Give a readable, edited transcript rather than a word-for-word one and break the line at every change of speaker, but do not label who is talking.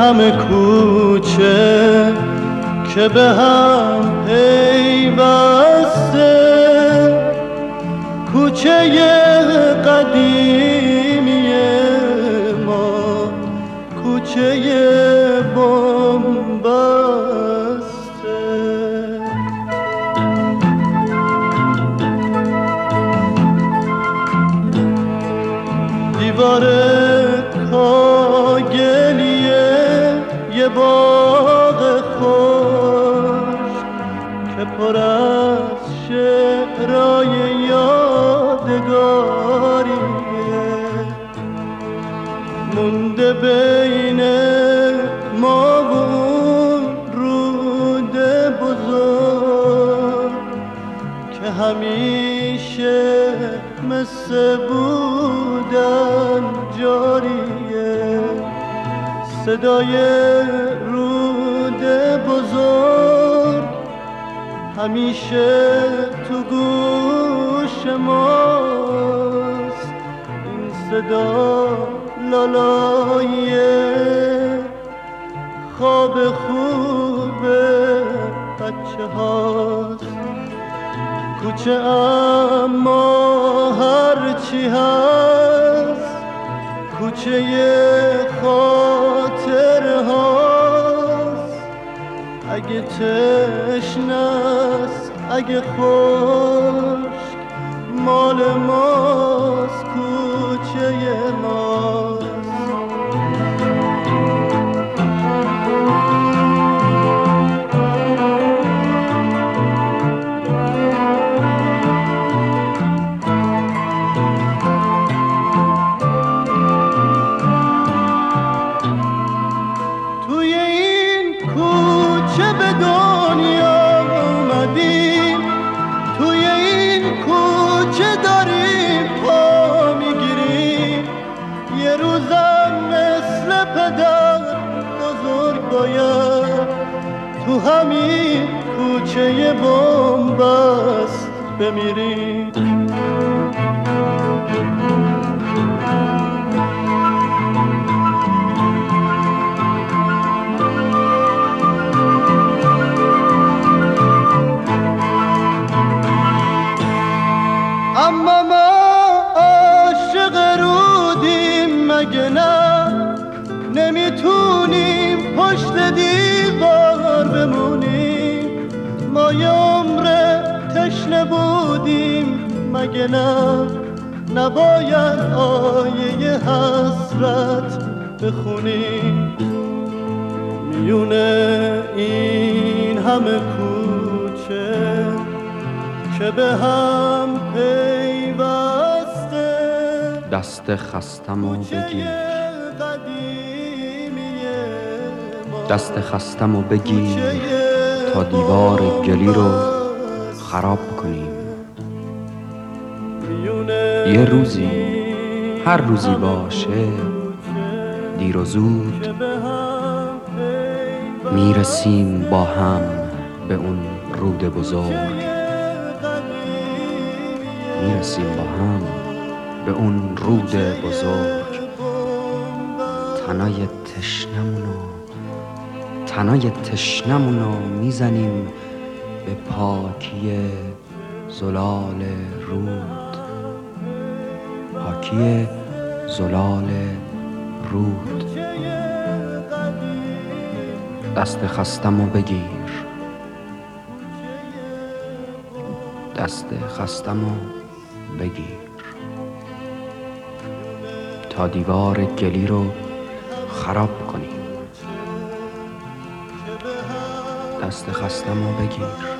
همه کوچه که به هم پیوسته، کوچه قدیمی ما، کوچه بن‌بسته. دیوار کاگلیه یه باغ خوش که پر از شعرهای یادگاریه، مونده بین ما و اون رود بزرگ که همیشه مثل بودن جاریه. صدای رود بزرگ همیشه تو گوش ماست، این صدا لالای خواب خوب بچه هاست. کوچه اما هرچی هست کوچه خاطر هاست، اگه تشنست اگه خشک مال ماست، کوچه ماست. به دنیا اومدیم، توی این کوچه داریم پا میگیریم، یه روزم مثل پدر بزرگ باید تو همین کوچه بن‌بست بمیریم. اما ما عاشق رودیم مگه نه؟ نمیتونیم پشت دیوار بمونیم، ما یه عمر تشنه بودیم مگه نه؟ نباید آیه حسرت بخونیم. میونه این همه کوچه که به هم پیوسته،
دست خستم و بگیر، دست خستم و بگیر تا دیوار گلی رو خراب کنیم. یه روزی، هر روزی باشه، دیر و زود میرسیم با هم به اون رود بزرگ، میرسیم با هم به اون رود بزرگ. تنای تشنمونو میزنیم به پاکی زلال رود، پاکی زلال رود. دست خستم و بگیر، دست خستم و بگیر تا دیوار گلی رو خراب کنیم. دست خستم و بگیر.